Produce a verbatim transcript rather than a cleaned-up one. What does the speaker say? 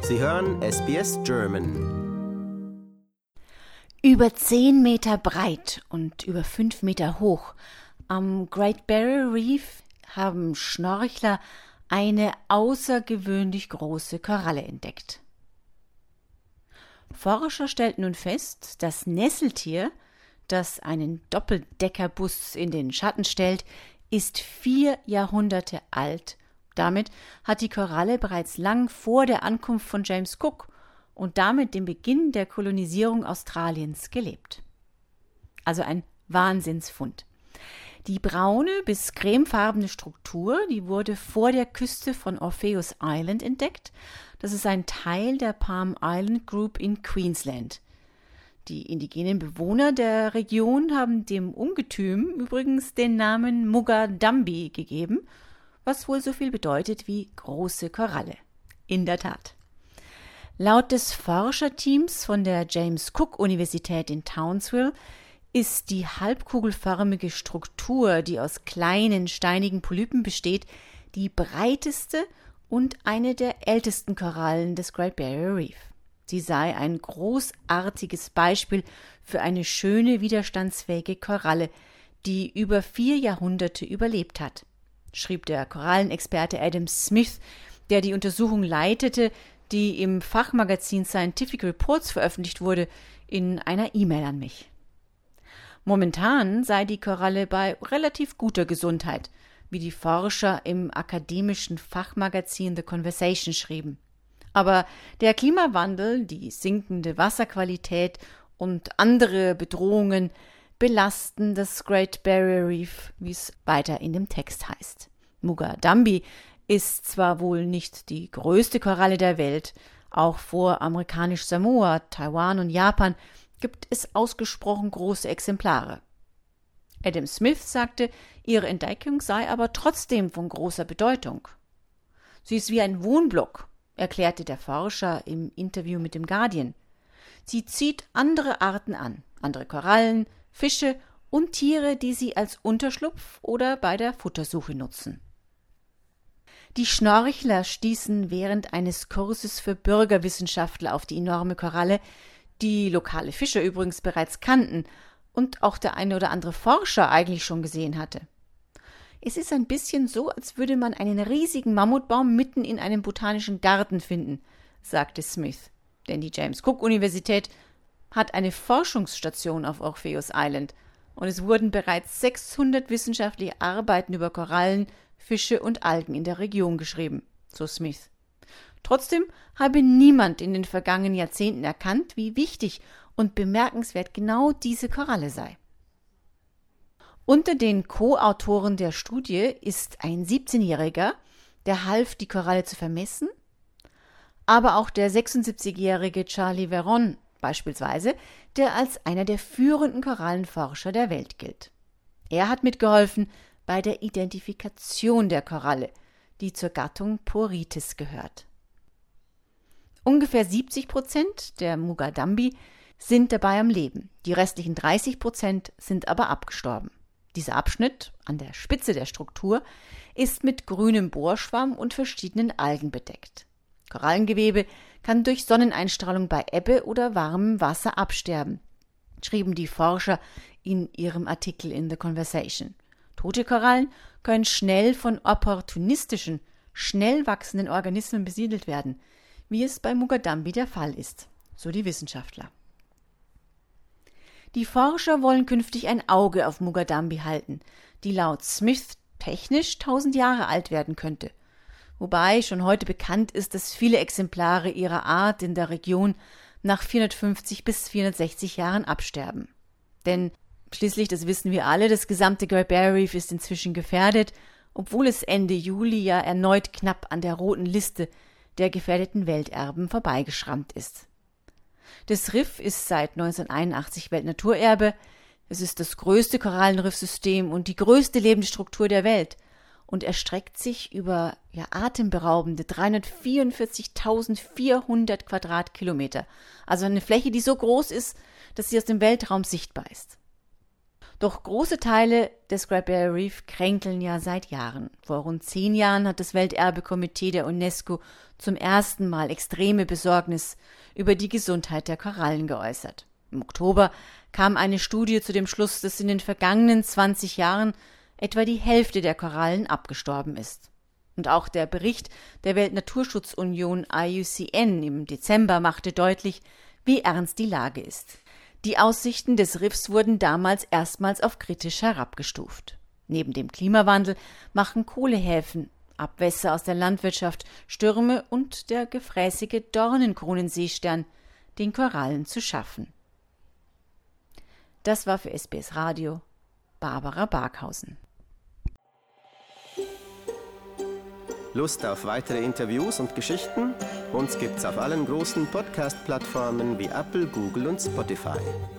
Sie hören S B S German. Über zehn Meter breit und über fünf Meter hoch am Great Barrier Reef haben Schnorchler eine außergewöhnlich große Koralle entdeckt. Forscher stellten nun fest, das Nesseltier, das einen Doppeldeckerbus in den Schatten stellt, ist vier Jahrhunderte alt. Damit hat die Koralle bereits lang vor der Ankunft von James Cook und damit dem Beginn der Kolonisierung Australiens gelebt. Also ein Wahnsinnsfund. Die braune bis cremefarbene Struktur, die wurde vor der Küste von Orpheus Island entdeckt. Das ist ein Teil der Palm Island Group in Queensland. Die indigenen Bewohner der Region haben dem Ungetüm übrigens den Namen Mugadambi gegeben, was wohl so viel bedeutet wie große Koralle. In der Tat. Laut des Forscherteams von der James Cook Universität in Townsville ist die halbkugelförmige Struktur, die aus kleinen steinigen Polypen besteht, die breiteste und eine der ältesten Korallen des Great Barrier Reef. Sie sei ein großartiges Beispiel für eine schöne, widerstandsfähige Koralle, die über vier Jahrhunderte überlebt hat, schrieb der Korallenexperte Adam Smith, der die Untersuchung leitete, die im Fachmagazin Scientific Reports veröffentlicht wurde, in einer E-Mail an mich. Momentan sei die Koralle bei relativ guter Gesundheit, wie die Forscher im akademischen Fachmagazin The Conversation schrieben. Aber der Klimawandel, die sinkende Wasserqualität und andere Bedrohungen belasten das Great Barrier Reef, wie es weiter in dem Text heißt. Mugadambi ist zwar wohl nicht die größte Koralle der Welt, auch vor amerikanisch Samoa, Taiwan und Japan gibt es ausgesprochen große Exemplare. Adam Smith sagte, ihre Entdeckung sei aber trotzdem von großer Bedeutung. Sie ist wie ein Wohnblock, erklärte der Forscher im Interview mit dem Guardian. Sie zieht andere Arten an, andere Korallen, Fische und Tiere, die sie als Unterschlupf oder bei der Futtersuche nutzen. Die Schnorchler stießen während eines Kurses für Bürgerwissenschaftler auf die enorme Koralle, die lokale Fischer übrigens bereits kannten und auch der eine oder andere Forscher eigentlich schon gesehen hatte. Es ist ein bisschen so, als würde man einen riesigen Mammutbaum mitten in einem botanischen Garten finden, sagte Smith, denn die James Cook Universität hat eine Forschungsstation auf Orpheus Island und es wurden bereits sechshundert wissenschaftliche Arbeiten über Korallen, Fische und Algen in der Region geschrieben, so Smith. Trotzdem habe niemand in den vergangenen Jahrzehnten erkannt, wie wichtig und bemerkenswert genau diese Koralle sei. Unter den Co-Autoren der Studie ist ein siebzehnjähriger, der half, die Koralle zu vermessen, aber auch der sechsundsiebzigjährige Charlie Veron beispielsweise, der als einer der führenden Korallenforscher der Welt gilt. Er hat mitgeholfen bei der Identifikation der Koralle, die zur Gattung Porites gehört. Ungefähr siebzig Prozent der Mugadambi sind dabei am Leben, die restlichen dreißig Prozent sind aber abgestorben. Dieser Abschnitt an der Spitze der Struktur ist mit grünem Bohrschwamm und verschiedenen Algen bedeckt. Korallengewebe kann durch Sonneneinstrahlung bei Ebbe oder warmem Wasser absterben, schrieben die Forscher in ihrem Artikel in The Conversation. Tote Korallen können schnell von opportunistischen, schnell wachsenden Organismen besiedelt werden, wie es bei Mugadambi der Fall ist, so die Wissenschaftler. Die Forscher wollen künftig ein Auge auf Mugadambi halten, die laut Smith technisch tausend Jahre alt werden könnte. Wobei schon heute bekannt ist, dass viele Exemplare ihrer Art in der Region nach vierhundertfünfzig bis vierhundertsechzig Jahren absterben. Denn schließlich, das wissen wir alle, das gesamte Great Barrier Reef ist inzwischen gefährdet, obwohl es Ende Juli ja erneut knapp an der roten Liste der gefährdeten Welterben vorbeigeschrammt ist. Das Riff ist seit neunzehnhunderteinundachtzig Weltnaturerbe. Es ist das größte Korallenriffsystem und die größte Lebensstruktur der Welt und erstreckt sich über ja, atemberaubende dreihundertvierundvierzigtausendvierhundert Quadratkilometer, also eine Fläche, die so groß ist, dass sie aus dem Weltraum sichtbar ist. Doch große Teile des Great Barrier Reef kränkeln ja seit Jahren. Vor rund zehn Jahren hat das Welterbekomitee der UNESCO zum ersten Mal extreme Besorgnis über die Gesundheit der Korallen geäußert. Im Oktober kam eine Studie zu dem Schluss, dass in den vergangenen zwanzig Jahren etwa die Hälfte der Korallen abgestorben ist. Und auch der Bericht der Weltnaturschutzunion I U C N im Dezember machte deutlich, wie ernst die Lage ist. Die Aussichten des Riffs wurden damals erstmals auf kritisch herabgestuft. Neben dem Klimawandel machen Kohlehäfen, Abwässer aus der Landwirtschaft, Stürme und der gefräßige Dornenkronenseestern den Korallen zu schaffen. Das war für S B S Radio Barbara Barkhausen. Lust auf weitere Interviews und Geschichten? Uns gibt's auf allen großen Podcast-Plattformen wie Apple, Google und Spotify.